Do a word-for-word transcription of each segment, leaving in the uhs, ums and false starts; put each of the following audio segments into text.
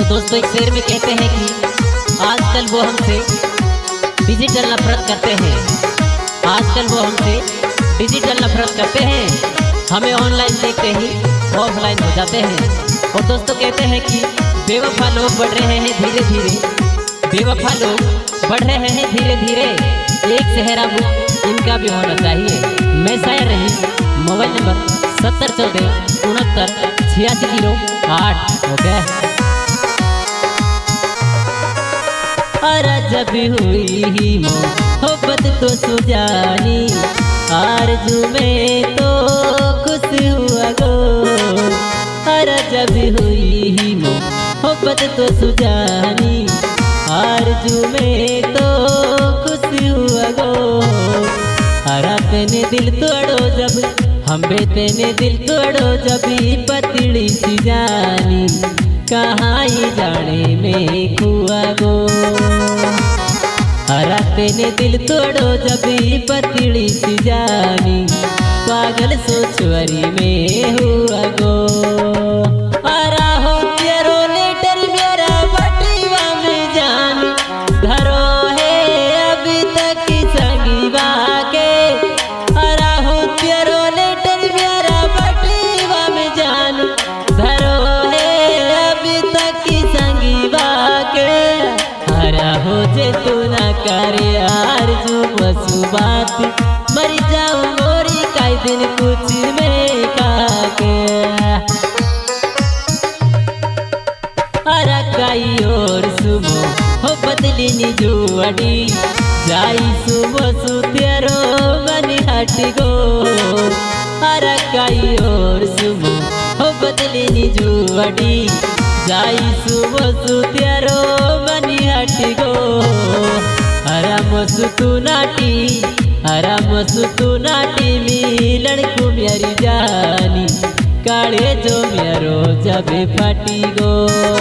दोस्तों एक शेर में कहते हैं कि आजकल वो हमसे डिजिटल नफरत करते हैं, आजकल वो हमसे डिजिटल नफरत करते हैं, हमें ऑनलाइन देखते ही ऑफलाइन हो जाते हैं। और दोस्तों कहते हैं कि बेवफा लोग बढ़ रहे हैं धीरे धीरे, बेवफा लोग बढ़ रहे हैं धीरे धीरे, एक सेहरा बुक इनका भी होना चाहिए। मैं शायर रही, मोबाइल नंबर सत्तर चौदह उनहत्तर छियासी जीरो आठ। ओके अरे जब हुई ही मोहब्बत तो सुजानी, आरज़ू में तो खुश हुआ गो। अरे जब हुई ही मोहब्बत तो सुजानी, आरज़ू में तो खुश हुआ गो। अरे तेने दिल तोड़ो जब, हम बे तेने दिल तोड़ो जब, पतली सी जानी कहाँ ही जाने में खुआ गो। हरा तेने दिल तोड़ो जब, पतली सी जानी पागल सोचवरी में हुआ गो। हरा हो तेरो लेटर मेरा बटवा में जान धरो है अभी तक संगीवा के। हरा हो तेरो लेटर मेरा बटवा में जान धरो है अभी तक संगीवा के। हरा हो जे तू ना करे आरज़ू बसु बात, मर जाऊं मोरी काई दिन कुछ में काके। हरा काई और सुमो हो बदली नी जुआड़ी, जाई सुबह सु तेरो मन हट गो। हरा काई और सुमो हो बदली नी जुआड़ी, जाई सुबह सु तेरो मन हट गो। हरा मसुतु नाटी, हरा मसुतु नाटी मिलन को मेरी जानी, काले जो मेरो जब फटी गो।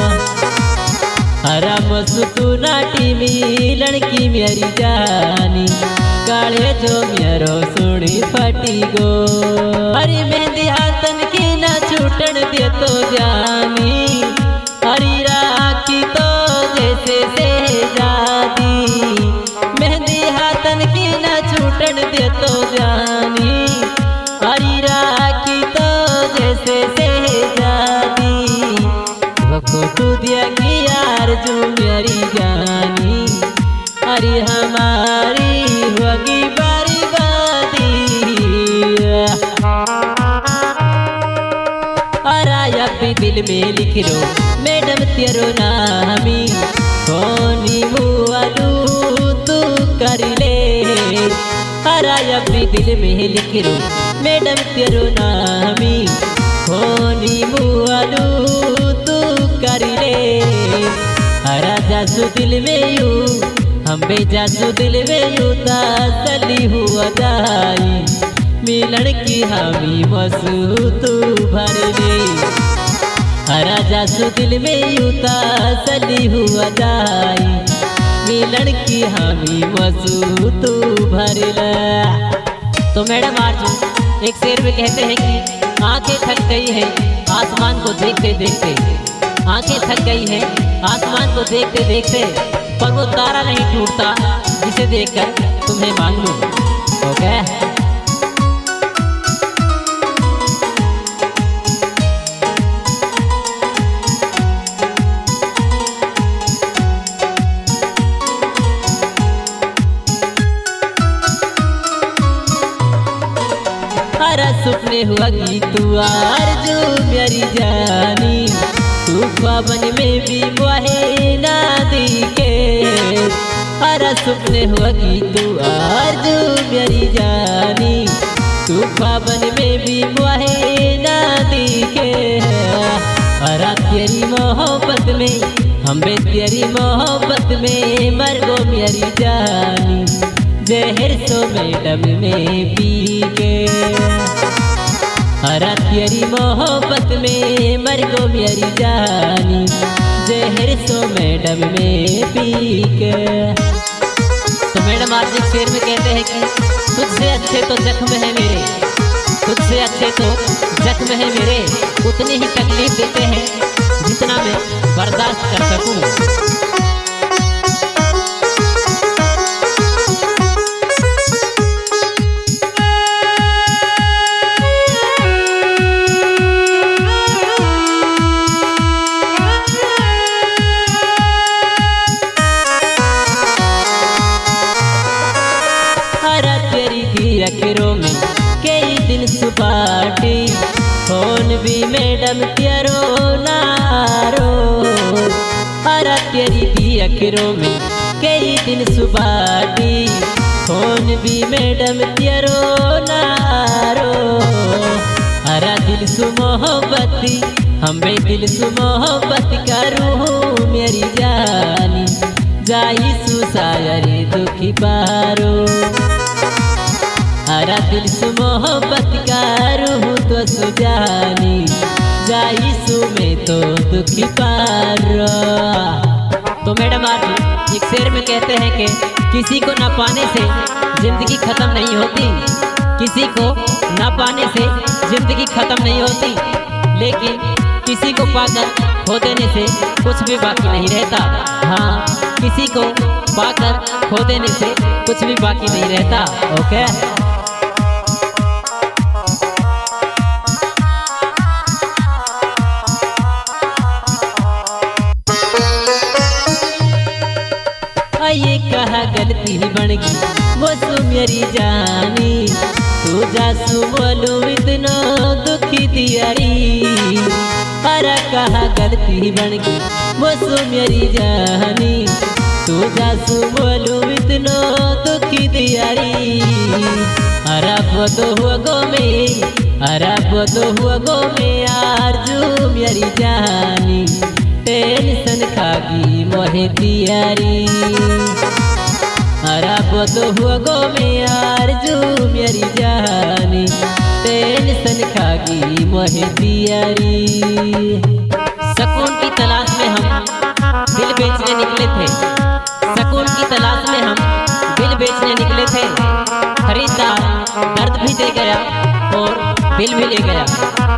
हरा मसुतु नाटी मिलन की मेरी जानी, काले जो मेरो सुनी फटी गो। हरी मेहंदी हाथन की ना छूटन दे तो जानी, हरी राखी तो जैसे शहजादी, मेहंदी हाथन की ना छूटन दे तो जानी, हरी राखी तो जैसे शहजादी। वको तू दिया कि आरज़ू मेरी जानी, हरी हमारी होगी बर्बादी। अरे अपने दिल में लिख लो मैडम तेरो नामी, कोनी मुआलू तू कर ले। अरे अपने दिल में लिख लो मैडम तेरो नामी, कोनी मुआलू तू कर ले। हरा जासू दिल में यू, हम बे जासू दिल में यू तसली हुआ दाई, मिलन की हामी मसू तू भर ले। हरा जासू दिल में यू तसली हुआ दाई, मिलन की हामी मसू तू भर ले। तो मैडम आरज़ू एक शेर में कहते हैं कि आंखें थक गई है आसमान को देखते देखते, आंखें थक गई है आसमान को देखते देखते, पर वो तारा नहीं टूटता जिसे देखकर तुम्हें मांग लूं। ओके हरा सुपने हुआ कि तू आरज़ू मेरी जानी, तू ख्वाबन में भी वही ना दिखे। हरा सुपने हुआ कि तू आरज़ू मेरी जानी, तू ख्वाबन में भी वही ना दिखे। हरा तेरी मोहब्बत में, हम बे तेरी मोहब्बत में मर गो मेरी जानी, जहर सो मैडम में पी के। हरा तेरी मोहब्बत में मर गो मेरी जानी, जहर सो मैडम में पी के। तो मैडम आज एक शेर में कहते हैं कि तुझसे अच्छे तो जख्म है मेरे, तुझसे अच्छे तो जख्म है मेरे, उतनी ही तकलीफ देते हैं जितना मैं बर्दाश्त कर सकूं। अखरों में कई दिन सुपाटी फोन भी मैडम तेरो नारो। अरे तेरी दी अखरों में कई दिन सुपाटी फोन भी मैडम तेरो नारो। अरे दिल सु मोहब्बती हमें दिल सु मोहब्बत करूँ मेरी जानी जाई सु सायरी दुखी पारो। अरे दिल सु मोहब्बत करूँ तो सुजानी जाई सु में तो दुखी पारो। तो मैडम आप एक शेर में कहते हैं कि किसी को ना पाने से जिंदगी खत्म नहीं होती, किसी को ना पाने से जिंदगी खत्म नहीं होती, लेकिन किसी को पाकर खो देने से कुछ भी बाकी नहीं रहता। हाँ, किसी को पाकर खो देने से कुछ भी बाकी नहीं रहता। ओके ये कहा गलती बन गई वो सु मेरी जानी तू जासू बोलू इतना दुखी दियारी। अरे कहा गलती बन गई वो सु मेरी जानी तू जासू बोलू इतना दुखी दियारी। अरे वो तो हुआ गो में अरे वो तो हुआ गो में आरज़ू मेरी जानी टेंशन खागी मोहे दियारी। अरे वो तो हुआ गो में आरज़ू मेरी जानी टेंशन खागी मोहे दियारी। सुकून की तलाश में हम दिल बेचने निकले थे, सुकून की तलाश में हम दिल बेचने निकले थे। खरीदार दर्द भी दे गया और दिल भी ले गया।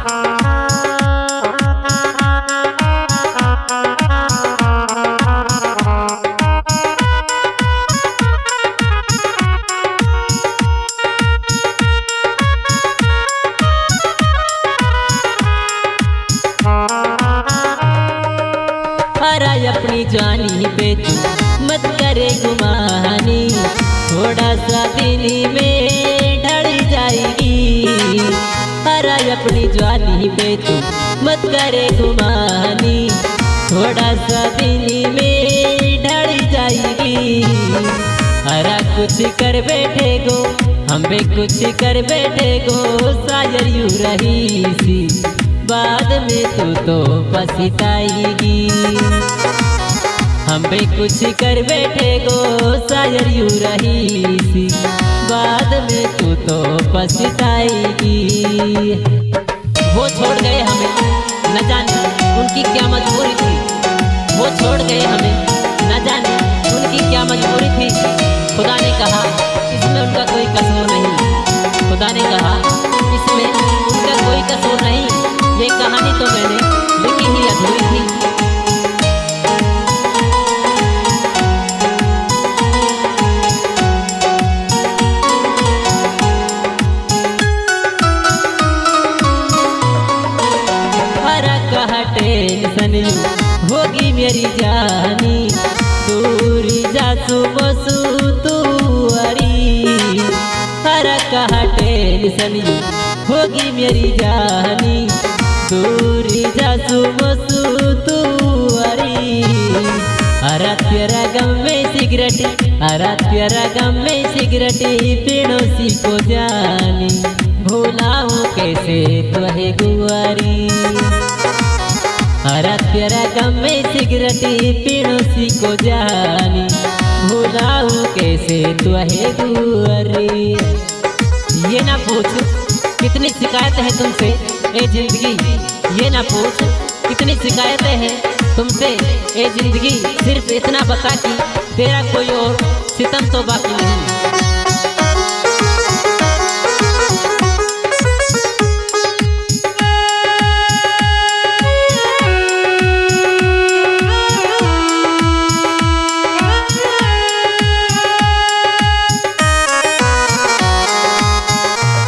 अपनी जानी बेचू मत करे गुमानी थोड़ा सा दिल में ढल जाएगी। अरे अपनी जानी बेचू मत करे गुमानी थोड़ा सा दिल में ढल जाएगी। अरे कुछ कर बैठे गो हमें कुछ कर बैठे गो शायर यूं रही सी बाद में तू तो पछताएगी। हमें कुछ कर बैठे गो शायर यूं रही सी बाद में तू तो पछताएगी। वो छोड़ गए हमें न जाने उनकी क्या मजबूरी थी, वो छोड़ गए हमें न जाने उनकी क्या मजबूरी थी। खुदा ने कहा इसमें उनका कोई कसूर नहीं, खुदा ने कहा इसमें उनका कोई कसूर नहीं। ये कहानी तो मैंने लिखी ही अधूरी थी। अरे कहा टेंशन होगी मेरी जानी दूरी जासू बसू तू अरी। अरे कहा टेंशन होगी मेरी जानी दूरी जासू बसू तू अरी। अरे तेरा गम में सिगरेट अरे तेरा गम में सिगरेट पीड़ोसी को जानी भूलाऊं कैसे तुहे गुआरी। अरे तेरा गम में सिगरेट पीड़ोसी को जानी भूलाऊं कैसे तुहे गुआरी। ये ना पूछ कितनी शिकायतें हैं तुमसे ए जिंदगी, ये ना पूछ कितनी शिकायतें हैं तुमसे ए जिंदगी। सिर्फ इतना बता कि तेरा कोई और सितम तो बाकी नहीं।